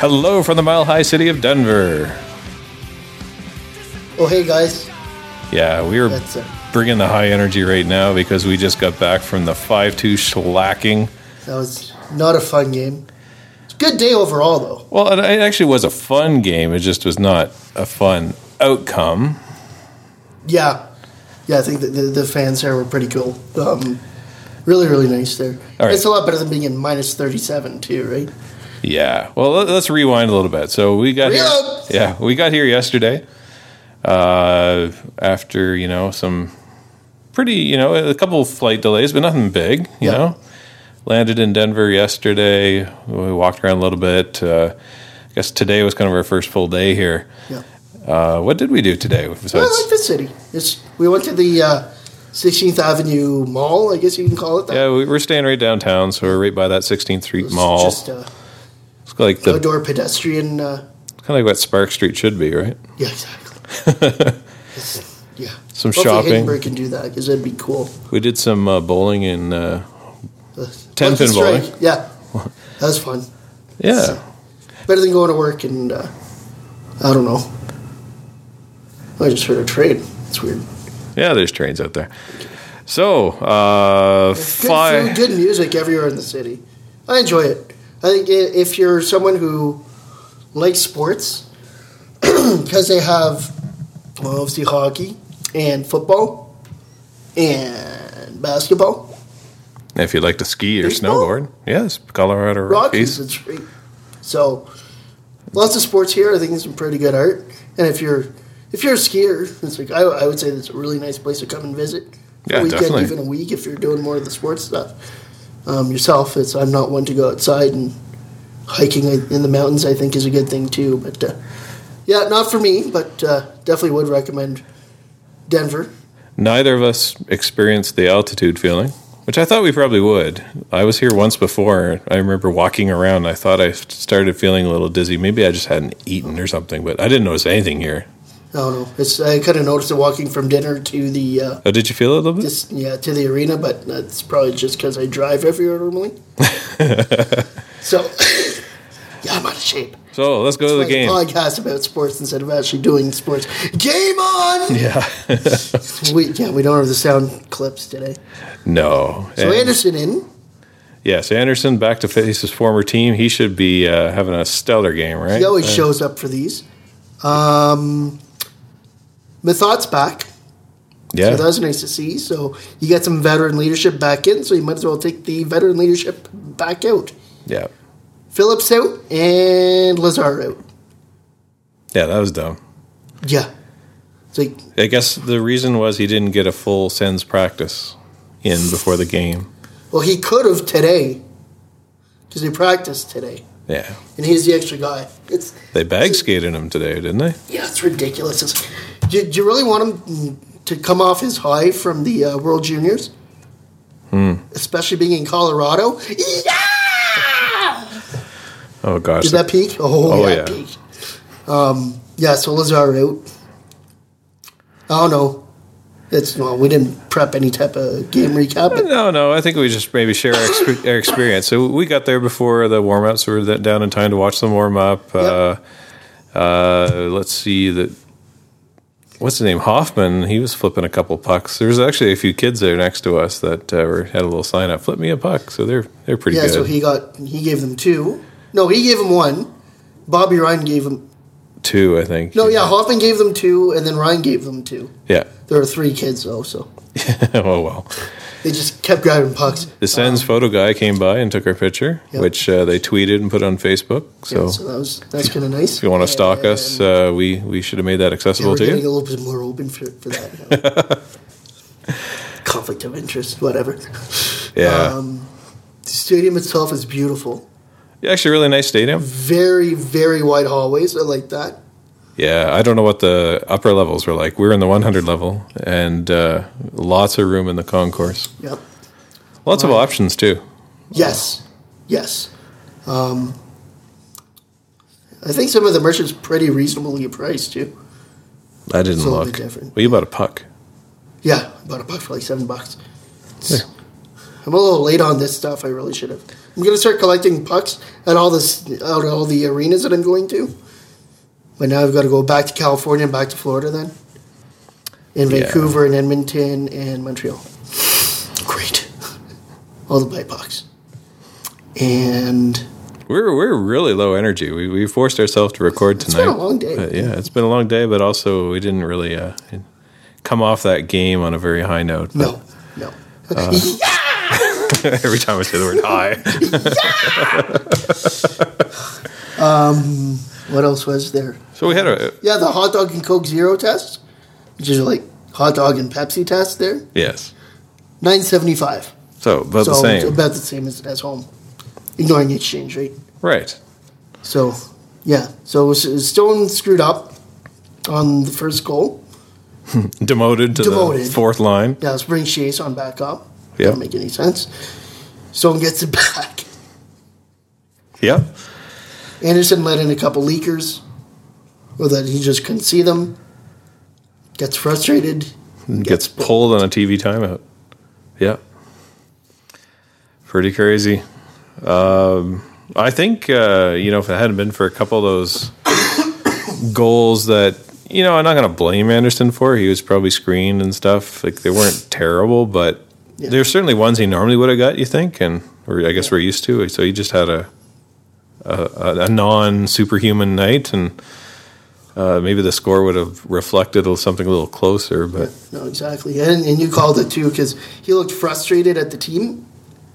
Hello from the Mile High City of Denver. Oh, hey, guys. Yeah, we are bringing the high energy right now because we just got back from the 5-2 shellacking. That was not a fun game. It's a good day overall, though. Well, it actually was a fun game. It just was not a fun outcome. Yeah. Yeah, I think the fans there were pretty cool. Really, really nice there. Right. It's a lot better than being in minus 37, too, right? Yeah. Well, let's rewind a little bit. So we got here. Yeah, we got here yesterday. After, some pretty, a couple of flight delays, but nothing big, you know. Landed in Denver yesterday. We walked around a little bit. I guess today was kind of our first full day here. Yeah. What did we do today? Besides, I like the city. We went to the 16th Avenue Mall, I guess you can call it that. Yeah, we're staying right downtown, so we're right by that 16th Street Mall. Just it's like the outdoor pedestrian. Kind of like what Spark Street should be, right? Yeah, exactly. Yeah. Some Hopefully shopping. Hindenburg can do that because that'd be cool. We did some bowling in 10-pin bowling. Yeah, that was fun. Yeah. So, better than going to work and, I don't know. I just heard a train. It's weird. Yeah, there's trains out there. So, good food, good music everywhere in the city. I enjoy it. I think if you're someone who likes sports, because they have, obviously hockey and football and basketball. If you'd like to ski or Baseball? snowboard, yes, Colorado Rockies. It's great. So, lots of sports here. I think there's some pretty good art. And if you're a skier, it's like I would say it's a really nice place to come and visit. For a weekend, definitely. Even a week if you're doing more of the sports stuff. Yourself, I'm not one to go outside, and hiking in the mountains I think is a good thing too. But yeah, not for me, but definitely would recommend Denver. Neither of us experienced the altitude feeling, which I thought we probably would. I was here once before. I remember walking around. I thought I started feeling a little dizzy. Maybe I just hadn't eaten or something, but I didn't notice anything here. Oh no, I kind of noticed it walking from dinner to the. Did you feel it a little bit? To the arena, but that's probably just because I drive everywhere normally. So, yeah, I'm out of shape. So let's go to the game. Podcast about sports instead of actually doing sports. Game on! Yeah. we don't have the sound clips today. No. So Anderson in. Yes, Anderson back to face his former team. He should be having a stellar game, right? He always shows up for these. Method's back. Yeah. So that was nice to see. So you got some veteran leadership back in, so you might as well take the veteran leadership back out. Yeah. Phillips out and Lazar out. Yeah, that was dumb. Yeah. So I guess the reason was he didn't get a full Sens practice in before the game. Well, he could have today because he practiced today. Yeah. And he's the extra guy. They bag skated him today, didn't they? Yeah, it's ridiculous. Do you really want him to come off his high from the World Juniors? Especially being in Colorado? Yeah! Oh, gosh. Did that peak? Oh yeah. Peak. So Lazar out. I don't know. We didn't prep any type of game recap. But No. I think we just maybe share our experience. So we got there before the warm-ups. We were down in time to watch them warm up. Yep. Let's see. What's his name? Hoffman. He was flipping a couple pucks. There was actually a few kids there next to us that had a little sign up, "Flip me a puck." So they're pretty good. Yeah, so he gave them 2. No, he gave them 1. Bobby Ryan gave them 2, I think. No, yeah, Hoffman gave them 2, and then Ryan gave them 2. Yeah. There were 3 kids, though, so. Oh, well. They just kept grabbing pucks. The Sens photo guy came by and took our picture, which they tweeted and put on Facebook. So, that's kind of nice. If you want to stalk us, we should have made that accessible to you. We're getting a little bit more open for that now. Conflict of interest, whatever. Yeah. The stadium itself is beautiful. Yeah, actually, really nice stadium. Very, very wide hallways. I like that. Yeah, I don't know what the upper levels were like. We're in the 100 level, and lots of room in the concourse. Yep. Lots of options, too. Yes. I think some of the merch is pretty reasonably priced, too. I didn't look. Well, you bought a puck. Yeah, I bought a puck for like $7. I'm a little late on this stuff. I really should have. I'm going to start collecting pucks at all the arenas that I'm going to. But now I've got to go back to California and back to Florida then. In Vancouver and Edmonton and Montreal. Great. All the buy pucks. And we're really low energy. We forced ourselves to record tonight. It's been a long day. It's been a long day, but also we didn't really come off that game on a very high note. No. Every time I say the word high. What else was there? So we had the hot dog and Coke Zero test, which is like hot dog and Pepsi test there. Yes. $9.75. So about the same. It's about the same as home, ignoring the exchange rate. Right. So, yeah. So Stone screwed up on the first goal. Demoted to the fourth line. Yeah, let's bring Chase on back up. Yeah. Doesn't make any sense. Stone gets it back. Yeah. Anderson let in a couple leakers, or that he just couldn't see them. Gets frustrated. Gets pulled on a TV timeout. Yeah. Pretty crazy. I think, if it hadn't been for a couple of those goals that, I'm not going to blame Anderson for. He was probably screened and stuff. Like, they weren't terrible, but there's certainly ones he normally would have got, you think, or I guess we're used to. So he just had a non-superhuman night, and maybe the score would have reflected something a little closer. But no, exactly. And you called it, too, because he looked frustrated at the team.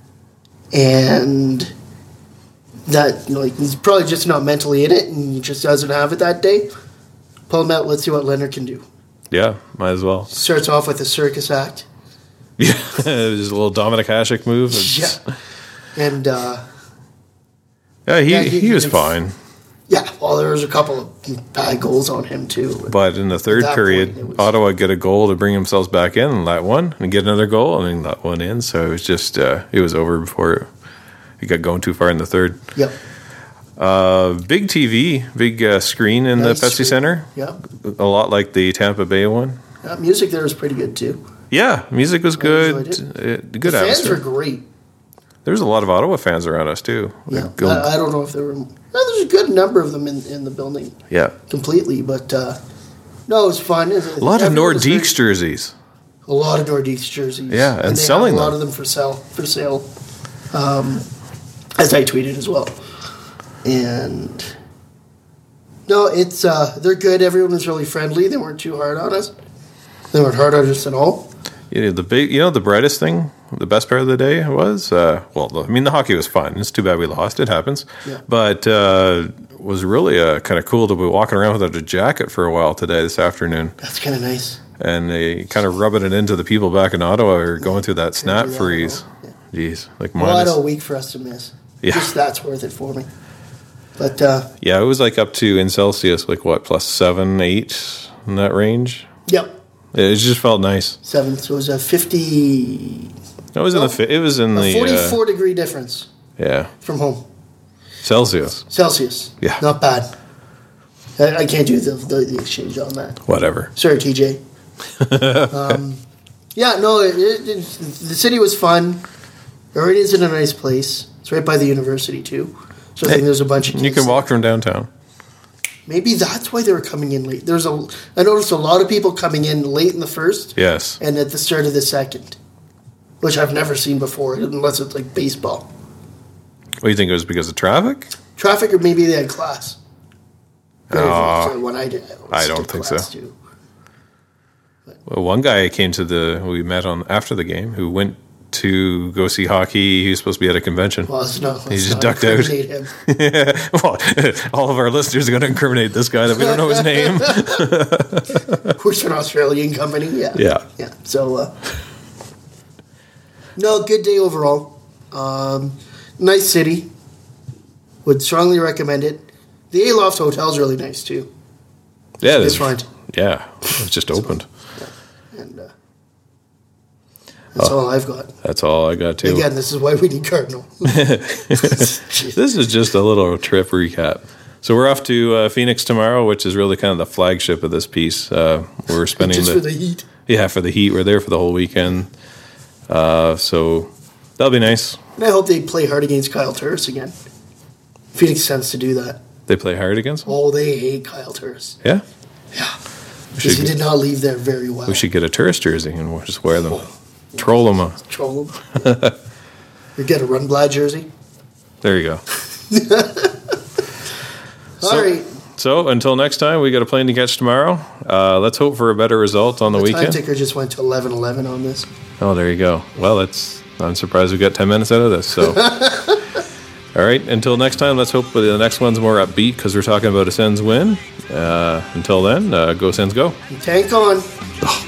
And that, he's probably just not mentally in it, and he just doesn't have it that day. Pull him out, let's see what Leonard can do. Yeah, might as well. Starts off with a circus act. Yeah, just a little Dominic Hasek move. And, he was fine. Yeah, well, there was a couple of bad goals on him, too. But in the third period, Ottawa get a goal to bring themselves back in and let one, and get another goal, and then let one in. So it was just, it was over before it got going too far in the third. Yep. Big TV, big screen in the Pepsi Center. Yeah. A lot like the Tampa Bay one. Music there was pretty good, too. Yeah, music was good. Good atmosphere. Fans were great. There was a lot of Ottawa fans around us, too. Yeah. I don't know if there were... there's a good number of them in the building. Yeah. Completely, but... no, it was fun. A lot of Nordiques jerseys. A lot of Nordiques jerseys. Yeah, and selling them. A lot of them for sale. As I tweeted as well. And... No, it's... they're good. Everyone was really friendly. They weren't too hard on us. They weren't hard on us at all. Yeah, the brightest thing, the best part of the day was, the hockey was fun. It's too bad we lost. It happens. Yeah. But was really kind of cool to be walking around without a jacket for a while this afternoon. That's kind of nice. And they kind of rubbing it into the people back in Ottawa who are going through that snap freeze. Yeah. Jeez. Like minus. A week for us to miss. Yeah. Just that's worth it for me. But it was like up to in Celsius, like what, plus 7, 8 in that range? Yep. It just felt nice. 7, so it was a 50... It was in the 44 degree difference. Yeah. From home. Celsius. Yeah. Not bad. I can't do the exchange on that. Whatever. Sorry, TJ. The city was fun. It is in a nice place. It's right by the university, too. So I think there's a bunch of kids. You can walk from downtown. Maybe that's why they were coming in late. I noticed a lot of people coming in late in the first. Yes. And at the start of the second. Which I've never seen before, unless it's like baseball. What do you think it was because of traffic? Traffic, or maybe they had class. When I did. I don't think so. Too. Well, one guy we met on after the game who went to go see hockey. He was supposed to be at a convention. Well, he just ducked out. Him. Well, all of our listeners are going to incriminate this guy that we don't know his name. Who's an Australian company? Yeah. So, no, good day overall. Nice city. Would strongly recommend it. The Aloft Hotel is really nice too. Yeah, it's fine. Yeah, it just opened. And that's all I've got. That's all I got too. Again, this is why we need Cardinal. This is just a little trip recap. So we're off to Phoenix tomorrow, which is really kind of the flagship of this piece. We're spending for the heat. Yeah, for the heat. We're there for the whole weekend. So That'll be nice. And I hope they play hard against Kyle Turris again. Phoenix Suns to do that. They play hard against him? Oh, they hate Kyle Turris. Yeah? Yeah. Because he did not leave there very well. We should get a Turris jersey and we'll just wear them. Troll them. Troll them. Or get a Rundblad jersey. There you go. All right. So until next time, we got a plane to catch tomorrow. Let's hope for a better result on the weekend. The time ticker just went to 11:11 on this. Oh, there you go. Well, I'm surprised we got 10 minutes out of this. So, all right. Until next time, let's hope the next one's more upbeat because we're talking about a Sens win. Until then, go Sens go. Tank on.